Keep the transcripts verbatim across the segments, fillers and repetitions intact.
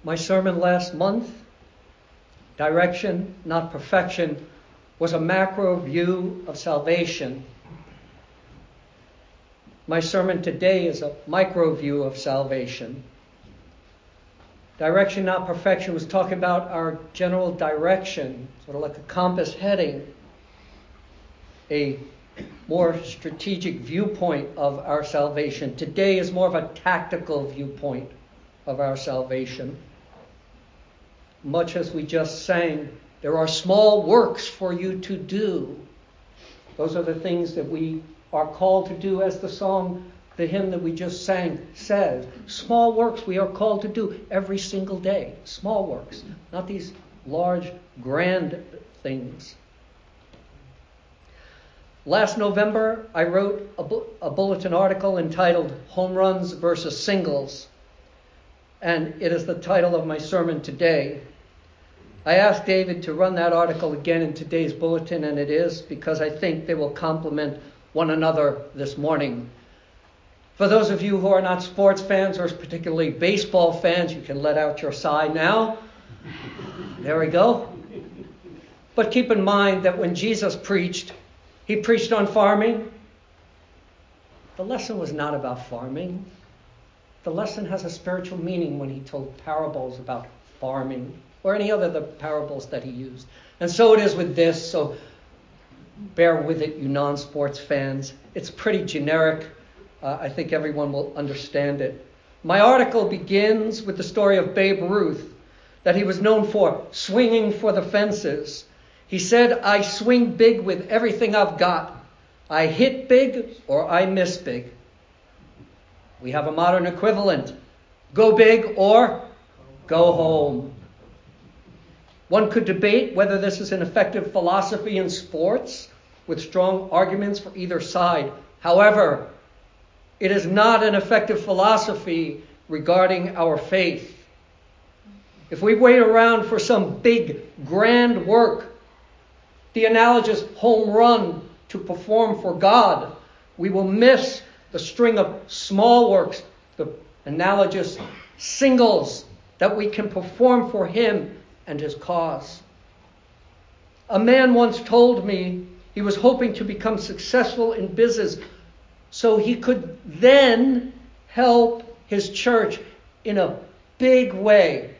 My sermon last month, Direction, Not Perfection, was a macro view of salvation. My sermon today is a micro view of salvation. Direction, Not Perfection was talking about our general direction, sort of like a compass heading, a more strategic viewpoint of our salvation. Today is more of a tactical viewpoint of our salvation. Much as we just sang, there are small works for you to do. Those are the things that we are called to do, as the song, the hymn that we just sang says. Small works we are called to do every single day. Small works, not these large, grand things. Last November, I wrote a, bu- a bulletin article entitled Home Runs versus Singles, and it is the title of my sermon today. I asked David to run that article again in today's bulletin, and it is because I think they will complement one another this morning. For those of you who are not sports fans, or particularly baseball fans, you can let out your sigh now. There we go. But keep in mind that when Jesus preached, he preached on farming. The lesson was not about farming. The lesson has a spiritual meaning when he told parables about farming, or any other of the parables that he used. And so it is with this, so bear with it, you non-sports fans. It's pretty generic. Uh, I think everyone will understand it. My article begins with the story of Babe Ruth, that he was known for swinging for the fences. He said, I swing big with everything I've got. I hit big or I miss big. We have a modern equivalent. Go big or go home. One could debate whether this is an effective philosophy in sports, with strong arguments for either side. However, it is not an effective philosophy regarding our faith. If we wait around for some big, grand work, the analogous home run to perform for God, we will miss the string of small works, the analogous singles that we can perform for Him and His cause. A man once told me he was hoping to become successful in business so he could then help his church in a big way.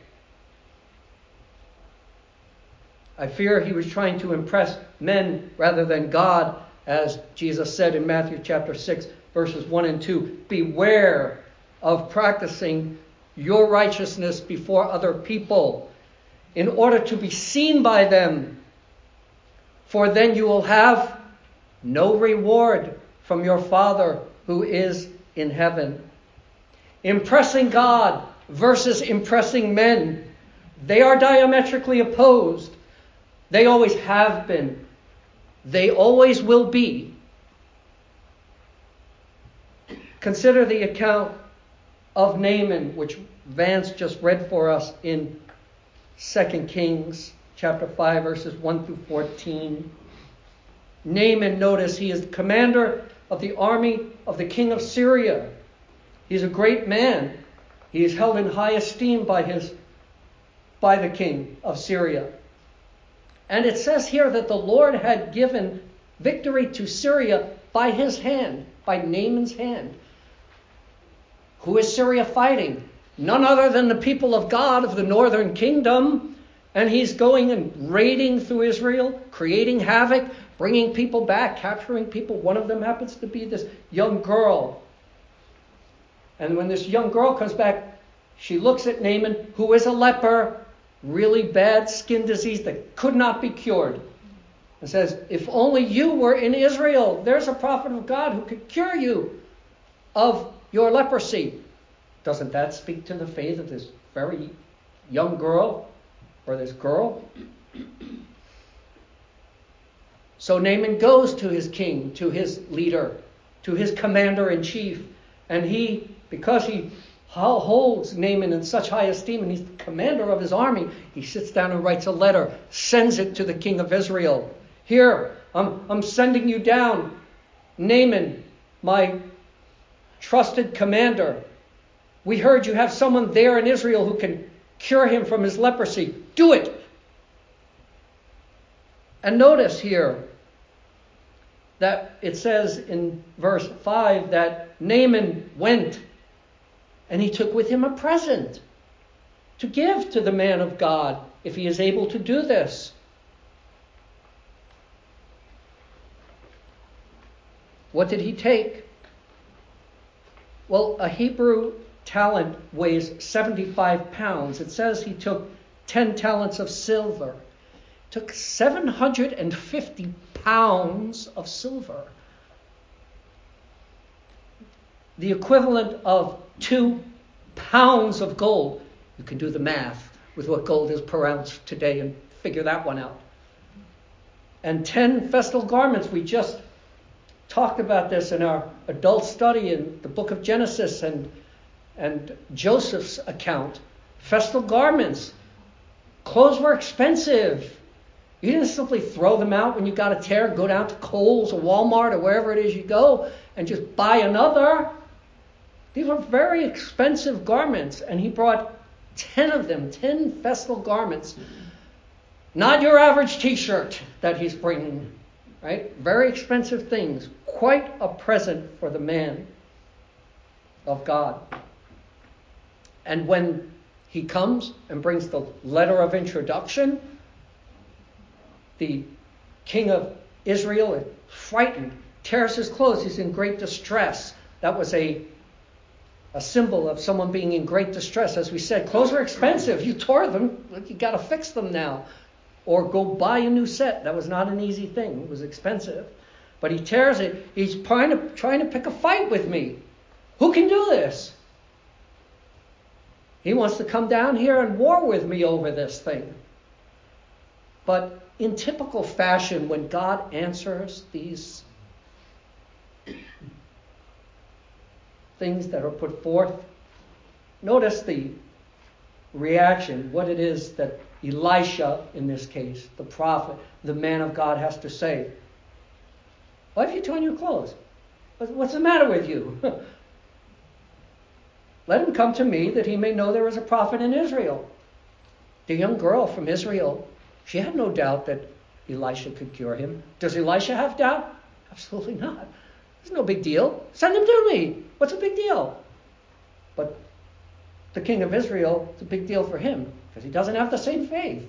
I fear he was trying to impress men rather than God, as Jesus said in Matthew chapter six, verses one and two. Beware of practicing your righteousness before other people, in order to be seen by them, for then you will have no reward from your Father who is in heaven. Impressing God versus impressing men, they are diametrically opposed. They always have been. They always will be. Consider the account of Naaman, which Vance just read for us in Second Kings chapter five, verses one through fourteen. Naaman, notice, he is the commander of the army of the king of Syria. He's a great man. He is held in high esteem by his by the king of Syria. And it says here that the Lord had given victory to Syria by his hand, by Naaman's hand. Who is Syria fighting? None other than the people of God of the northern kingdom. And he's going and raiding through Israel, creating havoc, bringing people back, capturing people. One of them happens to be this young girl. And when this young girl comes back, she looks at Naaman, who is a leper, really bad skin disease that could not be cured, and says, if only you were in Israel, there's a prophet of God who could cure you of your leprosy. Doesn't that speak to the faith of this very young girl, or this girl? So Naaman goes to his king, to his leader, to his commander-in-chief, and he, because he holds Naaman in such high esteem, and he's the commander of his army, he sits down and writes a letter, sends it to the king of Israel. Here, I'm, I'm sending you down, Naaman, my trusted commander. We heard you have someone there in Israel who can cure him from his leprosy. Do it. And notice here that it says in verse five that Naaman went and he took with him a present to give to the man of God if he is able to do this. What did he take? Well, a Hebrew talent weighs seventy-five pounds. It says he took ten talents of silver. Took seven hundred fifty pounds of silver. The equivalent of two pounds of gold. You can do the math with what gold is per ounce today and figure that one out. And ten festal garments. We just talked about this in our adult study in the book of Genesis and, and Joseph's account. Festal garments. Clothes were expensive. You didn't simply throw them out when you got a tear, go down to Kohl's or Walmart or wherever it is you go and just buy another. These were very expensive garments, and he brought ten of them, ten festal garments. Not your average t-shirt that he's bringing, right? Very expensive things. Quite a present for the man of God. And when he comes and brings the letter of introduction, the king of Israel is frightened, tears his clothes. He's in great distress. That was a, a symbol of someone being in great distress. As we said, clothes are expensive. You tore them. You got to fix them now. Or go buy a new set. That was not an easy thing. It was expensive. But he tears it. He's trying to, trying to pick a fight with me. Who can do this? He wants to come down here and war with me over this thing. But in typical fashion, when God answers these things that are put forth, notice the reaction, what it is that Elisha, in this case, the prophet, the man of God, has to say. Why have you torn your clothes? What's the matter with you? Let him come to me that he may know there is a prophet in Israel. The young girl from Israel, she had no doubt that Elisha could cure him. Does Elisha have doubt? Absolutely not. It's no big deal. Send him to me. What's a big deal? But the king of Israel, it's a big deal for him because he doesn't have the same faith.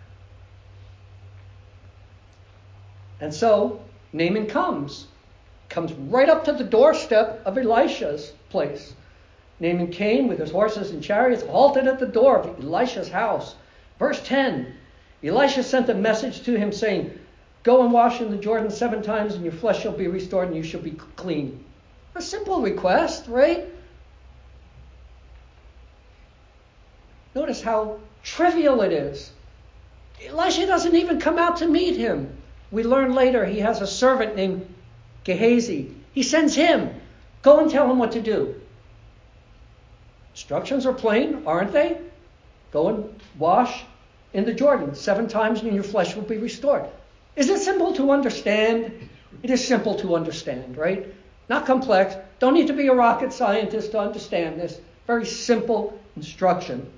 And so Naaman comes, comes right up to the doorstep of Elisha's place. Naaman came with his horses and chariots, halted at the door of Elisha's house. Verse ten, Elisha sent a message to him saying, go and wash in the Jordan seven times and your flesh shall be restored and you shall be clean. A simple request, right? Notice how trivial it is. Elisha doesn't even come out to meet him. We learn later he has a servant named Gehazi. He sends him. Go and tell him what to do. Instructions are plain, aren't they? Go and wash in the Jordan seven times and your flesh will be restored. Is it simple to understand? It is simple to understand, right? Not complex. Don't need to be a rocket scientist to understand this. Very simple instruction.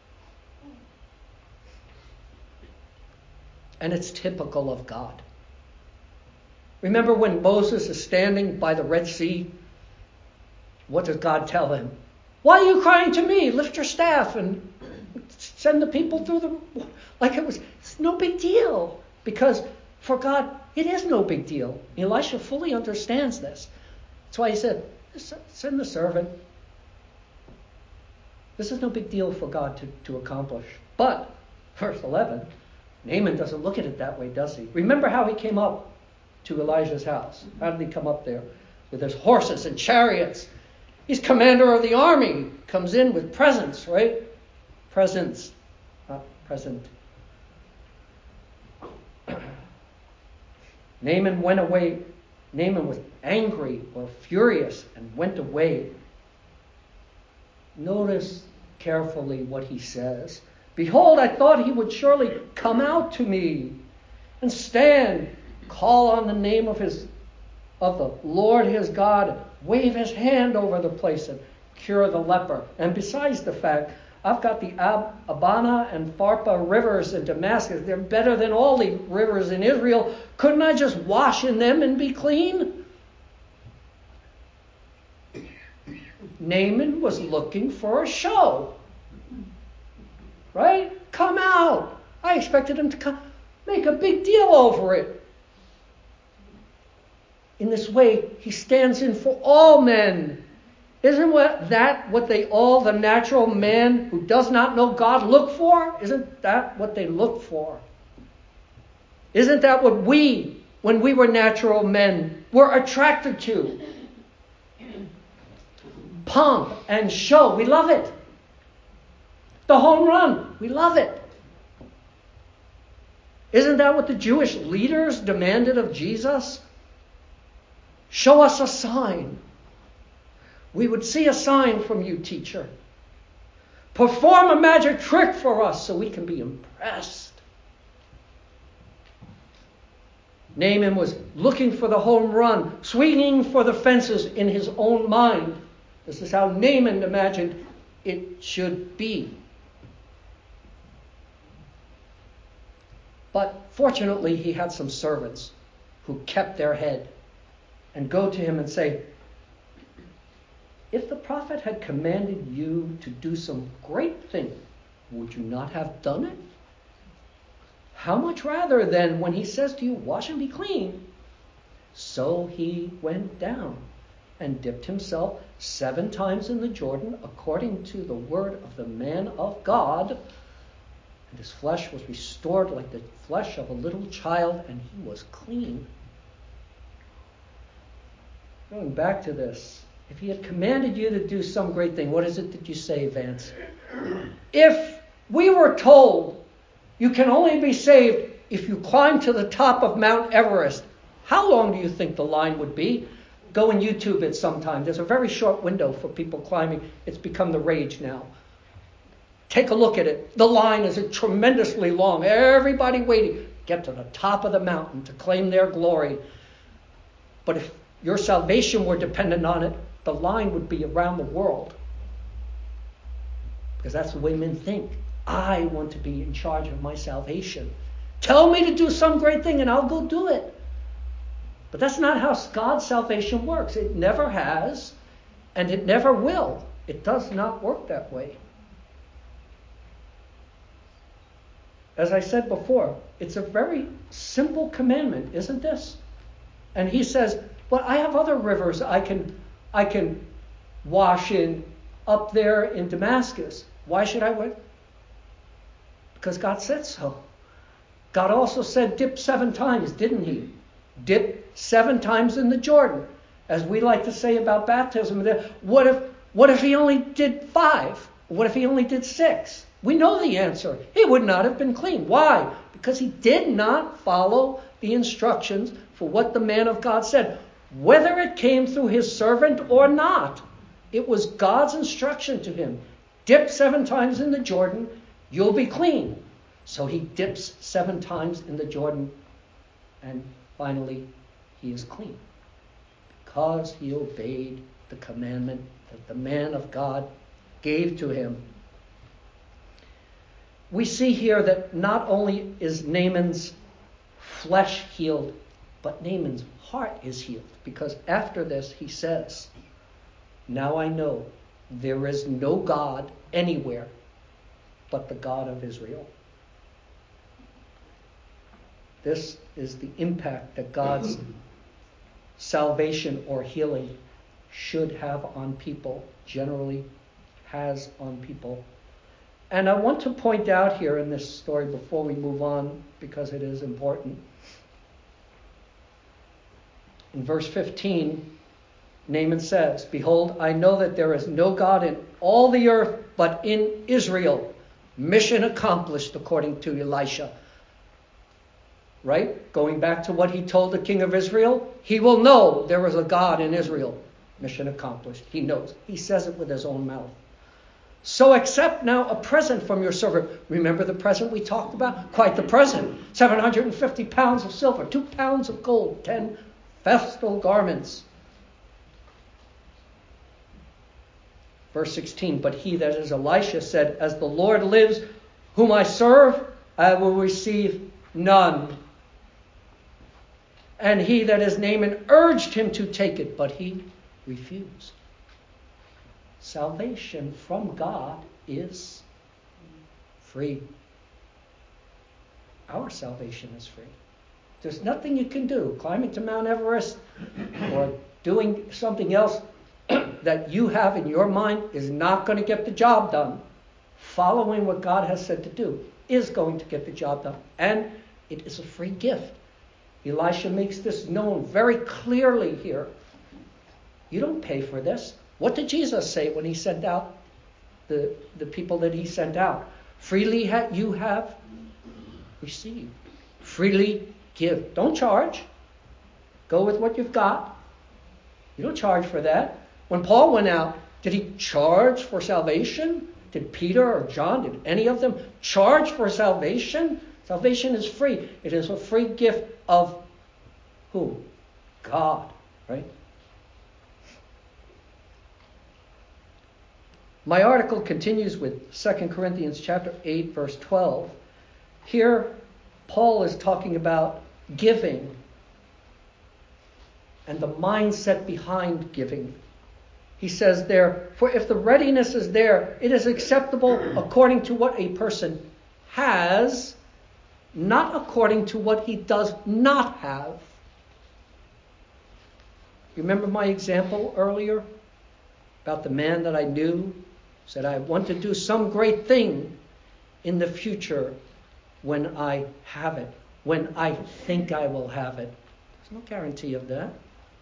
And it's typical of God. Remember when Moses is standing by the Red Sea? What does God tell him? Why are you crying to me? Lift your staff and send the people through the... Like it was, it's no big deal. Because for God, it is no big deal. Elisha fully understands this. That's why he said, send the servant. This is no big deal for God to, to accomplish. But, verse eleven, Naaman doesn't look at it that way, does he? Remember how he came up to Elijah's house. How did he come up there? With his horses and chariots. He's commander of the army. Comes in with presents, right? Presents, not present. Naaman went away. Naaman was angry or furious and went away. Notice carefully what he says. Behold, I thought he would surely come out to me and stand, call on the name of his of the Lord his God, wave his hand over the place and cure the leper. And besides the fact, I've got the Ab- Abana and Pharpar rivers in Damascus. They're better than all the rivers in Israel. Couldn't I just wash in them and be clean? Naaman was looking for a show. Right? Come out. I expected him to come, make a big deal over it. In this way, he stands in for all men. Isn't what, that what they all, the natural man who does not know God, look for? Isn't that what they look for? Isn't that what we, when we were natural men, were attracted to? Pomp and show. We love it. The home run. We love it. Isn't that what the Jewish leaders demanded of Jesus? Show us a sign. We would see a sign from you, teacher. Perform a magic trick for us so we can be impressed. Naaman was looking for the home run, swinging for the fences in his own mind. This is how Naaman imagined it should be. But fortunately, he had some servants who kept their head and go to him and say, if the prophet had commanded you to do some great thing, would you not have done it? How much rather then when he says to you, wash and be clean? So he went down and dipped himself seven times in the Jordan according to the word of the man of God. And his flesh was restored like the flesh of a little child, and he was clean. Going back to this, if he had commanded you to do some great thing, what is it that you say, Vance? If we were told you can only be saved if you climb to the top of Mount Everest, how long do you think the line would be? Go and YouTube it sometime. There's a very short window for people climbing. It's become the rage now. Take a look at it. The line is tremendously long. Everybody waiting. Get to the top of the mountain to claim their glory. But if your salvation were dependent on it, the line would be around the world. Because that's the way men think. I want to be in charge of my salvation. Tell me to do some great thing and I'll go do it. But that's not how God's salvation works. It never has, and it never will. It does not work that way. As I said before, it's a very simple commandment, isn't this? And he says, well, I have other rivers I can I can wash in up there in Damascus. Why should I wait? Because God said so. God also said dip seven times, didn't he? Dip seven times in the Jordan. As we like to say about baptism, what if what if he only did five? What if he only did six? We know the answer. He would not have been clean. Why? Because he did not follow the instructions for what the man of God said. Whether it came through his servant or not, it was God's instruction to him. Dip seven times in the Jordan, you'll be clean. So he dips seven times in the Jordan, and finally he is clean. Because he obeyed the commandment that the man of God gave to him. We see here that not only is Naaman's flesh healed, but Naaman's heart is healed. Because after this he says, now I know there is no God anywhere but the God of Israel. This is the impact that God's salvation or healing should have on people, generally has on people. And I want to point out here in this story before we move on, because it is important. In verse fifteen, Naaman says, behold, I know that there is no God in all the earth but in Israel. Mission accomplished according to Elisha. Right? Going back to what he told the king of Israel, he will know there is a God in Israel. Mission accomplished. He knows. He says it with his own mouth. So accept now a present from your servant. Remember the present we talked about? Quite the present. seven hundred fifty pounds of silver, two pounds of gold, ten festal garments. Verse sixteen, but he, that is Elisha, said, as the Lord lives, whom I serve, I will receive none. And he, that is Naaman, urged him to take it, but he refused. Salvation from God is free. Our salvation is free. There's nothing you can do, climbing to Mount Everest or doing something else that you have in your mind is not going to get the job done. Following what God has said to do is going to get the job done. And it is a free gift. Elisha makes this known very clearly here. You don't pay for this. What did Jesus say when he sent out the, the people that he sent out? Freely ha- you have received. Freely give. Don't charge. Go with what you've got. You don't charge for that. When Paul went out, did he charge for salvation? Did Peter or John, did any of them charge for salvation? Salvation is free. It is a free gift of who? God, right? My article continues with Second Corinthians chapter eight, verse twelve. Here, Paul is talking about giving and the mindset behind giving. He says there, for if the readiness is there, it is acceptable according to what a person has, not according to what he does not have. Remember my example earlier about the man that I knew said, I want to do some great thing in the future when I have it, when I think I will have it. There's no guarantee of that.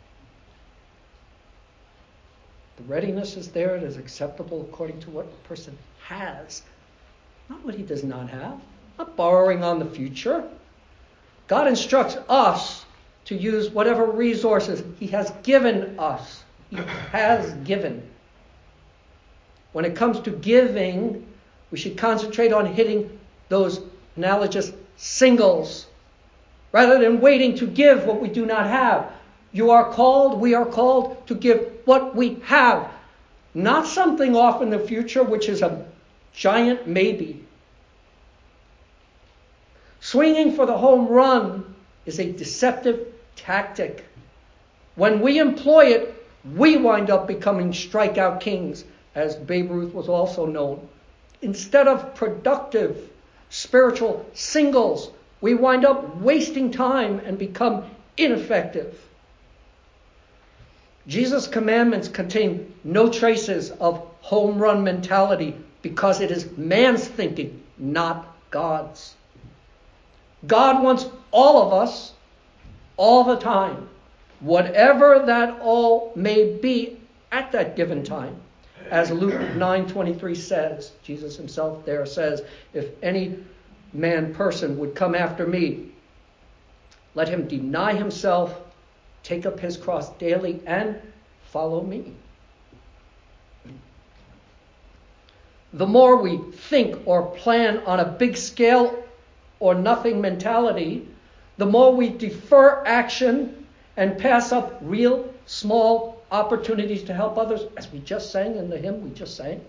The readiness is there. It is acceptable according to what a person has, not what he does not have. Not borrowing on the future. God instructs us to use whatever resources he has given us. He has given. When it comes to giving, we should concentrate on hitting those analogous singles rather than waiting to give what we do not have. You are called, we are called to give what we have. Not something off in the future, which is a giant maybe. Swinging for the home run is a deceptive tactic. When we employ it, we wind up becoming strikeout kings, as Babe Ruth was also known. Instead of productive spiritual singles, we wind up wasting time and become ineffective. Jesus' commandments contain no traces of home run mentality because it is man's thinking, not God's. God wants all of us, all the time, whatever that all may be at that given time. As Luke nine twenty-three says, Jesus himself there says, if any man person would come after me, let him deny himself, take up his cross daily, and follow me. The more we think or plan on a big scale or nothing mentality, the more we defer action and pass up real small opportunities to help others, as we just sang in the hymn we just sang.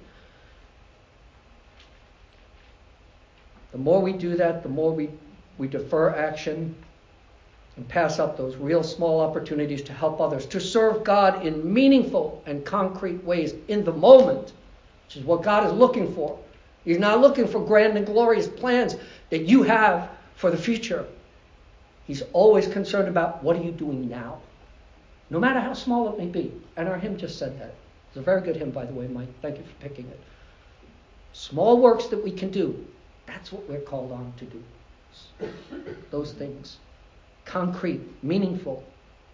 The more we do that, the more we, we defer action and pass up those real small opportunities to help others, to serve God in meaningful and concrete ways in the moment, which is what God is looking for. He's not looking for grand and glorious plans that you have for the future. He's always concerned about what are you doing now, no matter how small it may be. And our hymn just said that. It's a very good hymn, by the way, Mike. Thank you for picking it. Small works that we can do, that's what we're called on to do. Those things. Concrete, meaningful.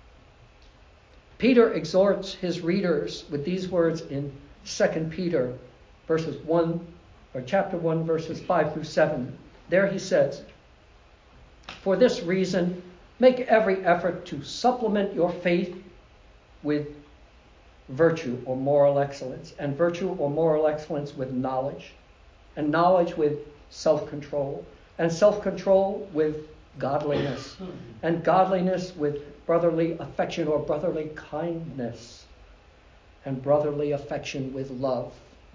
Peter exhorts his readers with these words in Second Peter, verses one, or chapter one, verses five through seven. There he says, for this reason, make every effort to supplement your faith with virtue or moral excellence, and virtue or moral excellence with knowledge, and knowledge with self-control, and self-control with godliness, and godliness with brotherly affection or brotherly kindness, and brotherly affection with love.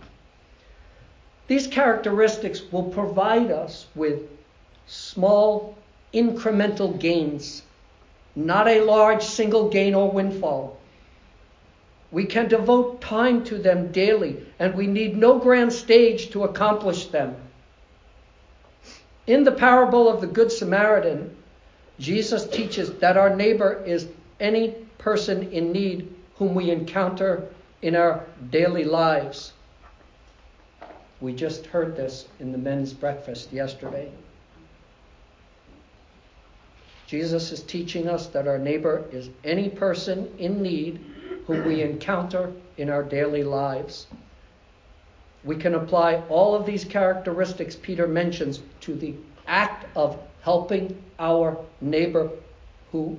These characteristics will provide us with small incremental gains, not a large single gain or windfall. We can devote time to them daily, and we need no grand stage to accomplish them. In the parable of the Good Samaritan, Jesus teaches that our neighbor is any person in need whom we encounter in our daily lives. We just heard this in the men's breakfast yesterday. Jesus is teaching us that our neighbor is any person in need whom we encounter in our daily lives. We can apply all of these characteristics Peter mentions to the act of helping our neighbor, who,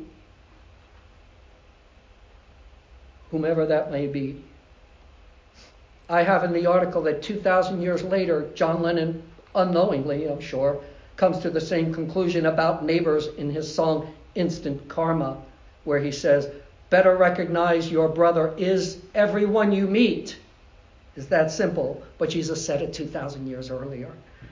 whomever that may be. I have in the article that two thousand years later, John Lennon, unknowingly, I'm sure, comes to the same conclusion about neighbors in his song Instant Karma, where he says, better recognize your brother is everyone you meet. It's that simple, but Jesus said it two thousand years earlier.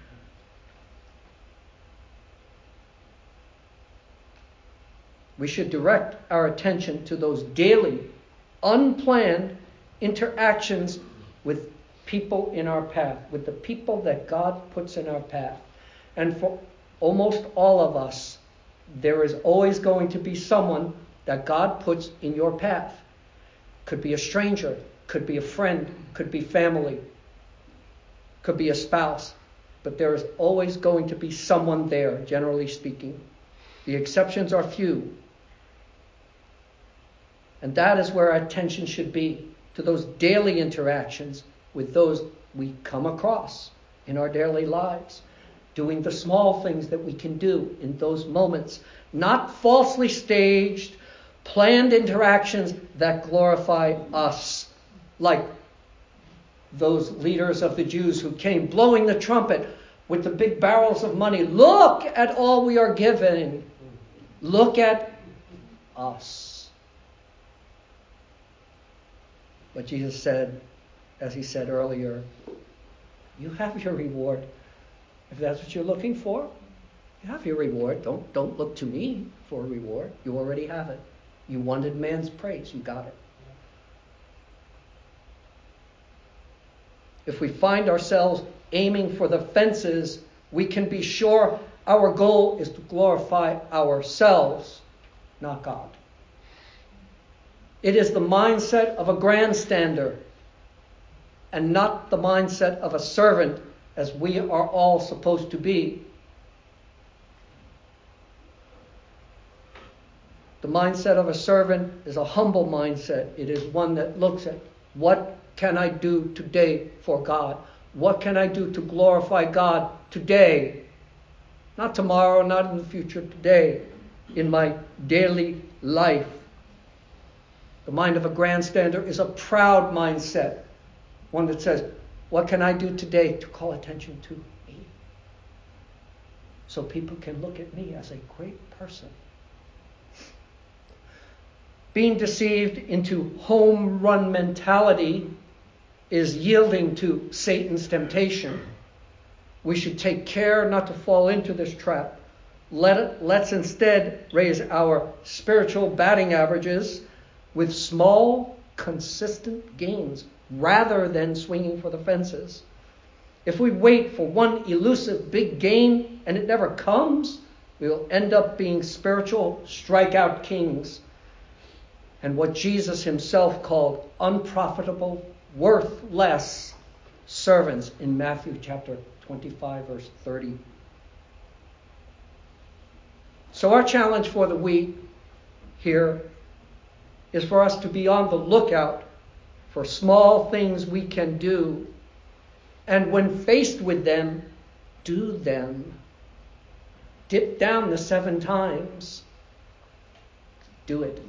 We should direct our attention to those daily, unplanned interactions with people in our path, with the people that God puts in our path. And for almost all of us, there is always going to be someone that God puts in your path. Could be a stranger, could be a friend, could be family, could be a spouse. But there is always going to be someone there, generally speaking. The exceptions are few. And that is where our attention should be, to those daily interactions with those we come across in our daily lives. Doing the small things that we can do in those moments. Not falsely staged, planned interactions that glorify us. Like those leaders of the Jews who came blowing the trumpet with the big barrels of money. Look at all we are given. Look at us. But Jesus said, as he said earlier, you have your reward. If that's what you're looking for, you have your reward. Don't, don't look to me for a reward. You already have it. You wanted man's praise. You got it. If we find ourselves aiming for the fences, we can be sure our goal is to glorify ourselves, not God. It is the mindset of a grandstander and not the mindset of a servant, as we are all supposed to be. The mindset of a servant is a humble mindset. It is one that looks at, what can I do today for God? What can I do to glorify God today? Not tomorrow, not in the future, today, in my daily life. The mind of a grandstander is a proud mindset. One that says, what can I do today to call attention to me? So people can look at me as a great person. Being deceived into home run mentality is yielding to Satan's temptation. We should take care not to fall into this trap. Let it, let's instead raise our spiritual batting averages with small, consistent gains rather than swinging for the fences. If we wait for one elusive big gain and it never comes, we will end up being spiritual strikeout kings and what Jesus himself called unprofitable, worthless servants in Matthew chapter twenty-five, verse thirty. So our challenge for the week here is for us to be on the lookout for small things we can do, and when faced with them, do them. Dip down the seven times. Do it.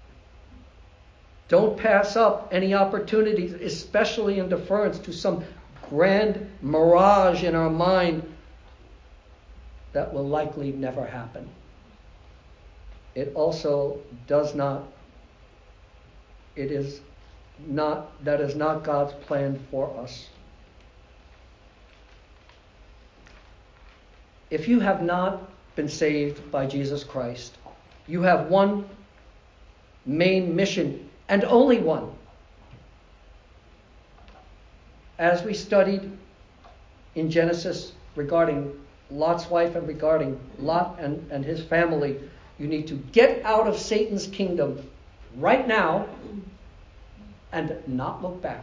Don't pass up any opportunities, especially in deference to some grand mirage in our mind that will likely never happen. It also does not, it is not, that is not God's plan for us. If you have not been saved by Jesus Christ, you have one main mission, and only one. As we studied in Genesis regarding Lot's wife and regarding Lot and, and his family, you need to get out of Satan's kingdom right now and not look back.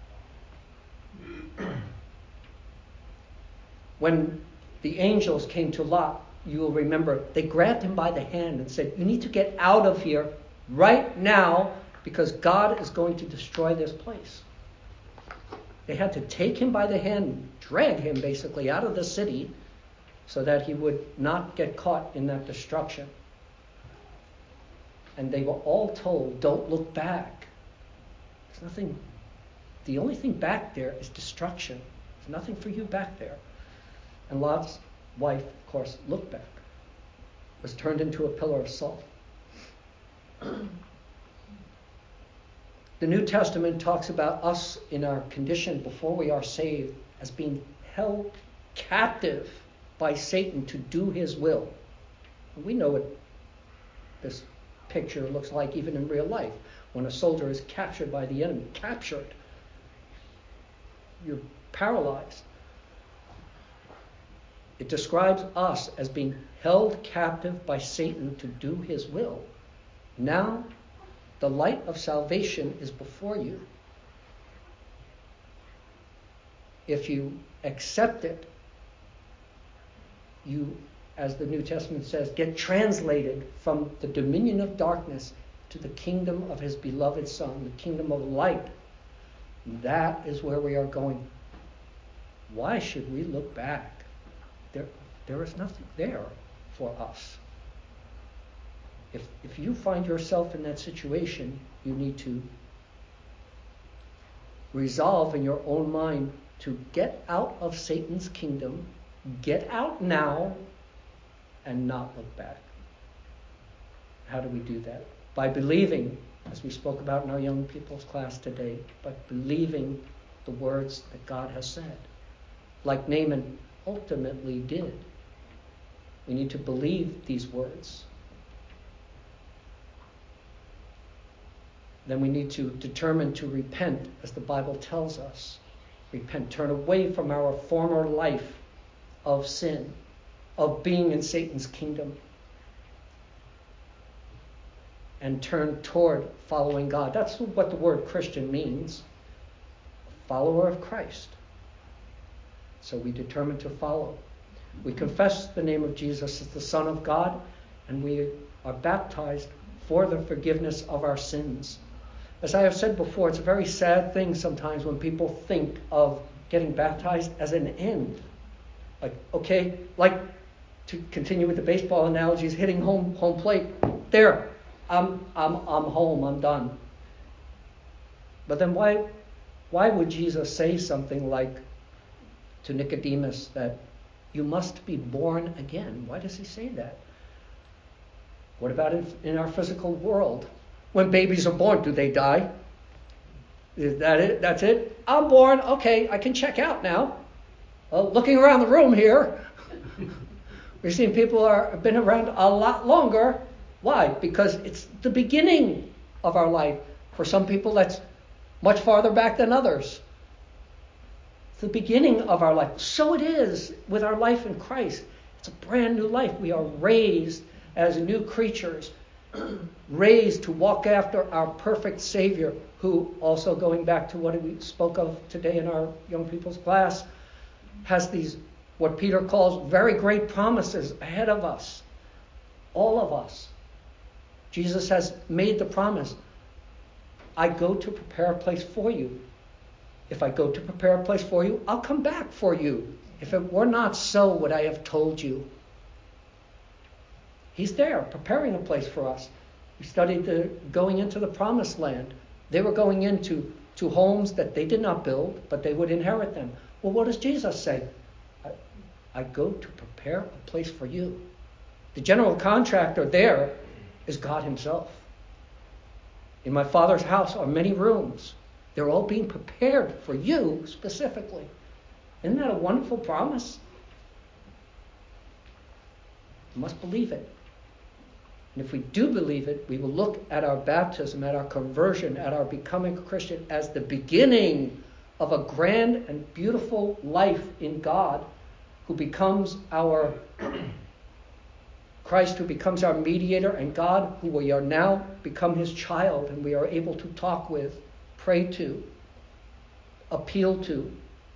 When the angels came to Lot, you will remember, they grabbed him by the hand and said, you need to get out of here right now because God is going to destroy this place. They had to take him by the hand, drag him basically out of the city so that he would not get caught in that destruction. And they were all told, don't look back. There's nothing, the only thing back there is destruction. There's nothing for you back there. And Lot's wife, of course, looked back, was turned into a pillar of salt. The New Testament talks about us in our condition before we are saved as being held captive by Satan to do his will. And we know what this picture looks like even in real life. When a soldier is captured by the enemy, captured, you're paralyzed. It describes us as being held captive by Satan to do his will. Now, the light of salvation is before you. If you accept it, you, as the New Testament says, get translated from the dominion of darkness to the kingdom of his beloved Son, the kingdom of light. That is where we are going. Why should we look back? There, there is nothing there for us. If, if you find yourself in that situation, you need to resolve in your own mind to get out of Satan's kingdom, get out now, and not look back. How do we do that? By believing, as we spoke about in our young people's class today, by believing the words that God has said, like Naaman ultimately did. We need to believe these words. Then we need to determine to repent, as the Bible tells us. Repent, turn away from our former life of sin, of being in Satan's kingdom, and turn toward following God. That's what the word Christian means. A follower of Christ. So we determine to follow. We confess the name of Jesus as the Son of God, and we are baptized for the forgiveness of our sins. As I have said before, it's a very sad thing sometimes when people think of getting baptized as an end. Like, okay, like to continue with the baseball analogies, hitting home home plate. There, I'm I'm I'm home, I'm done. But then why why would Jesus say something like to Nicodemus that you must be born again? Why does he say that? What about in, in our physical world? When babies are born, do they die? Is that it? That's it? I'm born. Okay, I can check out now. Well, looking around the room here, we've seen people are have been around a lot longer. Why? Because it's the beginning of our life. For some people, that's much farther back than others. It's the beginning of our life. So it is with our life in Christ. It's a brand new life. We are raised as new creatures, raised to walk after our perfect Savior, who, also going back to what we spoke of today in our young people's class, has these, what Peter calls, very great promises ahead of us. All of us. Jesus has made the promise, I go to prepare a place for you. If I go to prepare a place for you, I'll come back for you. If it were not so, would I have told you? He's there, preparing a place for us. We studied the going into the promised land. They were going into to homes that they did not build, but they would inherit them. Well, what does Jesus say? I, I go to prepare a place for you. The general contractor there is God himself. In my Father's house are many rooms. They're all being prepared for you specifically. Isn't that a wonderful promise? You must believe it. And if we do believe it, we will look at our baptism, at our conversion, at our becoming a Christian as the beginning of a grand and beautiful life in God, who becomes our Christ, who becomes our mediator, and God, who we are now become his child, and we are able to talk with, pray to, appeal to.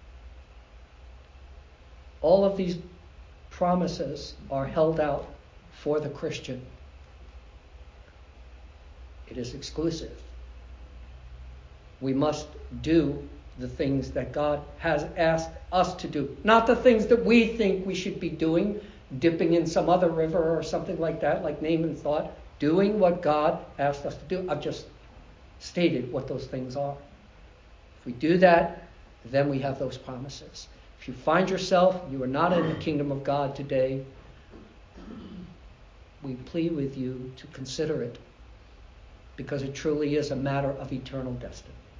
All of these promises are held out for the Christian. It is exclusive. We must do the things that God has asked us to do, not the things that we think we should be doing, dipping in some other river or something like that, like Naaman thought, doing what God asked us to do. I've just stated what those things are. If we do that, then we have those promises. If you find yourself, you are not in the kingdom of God today, we plead with you to consider it, because it truly is a matter of eternal destiny.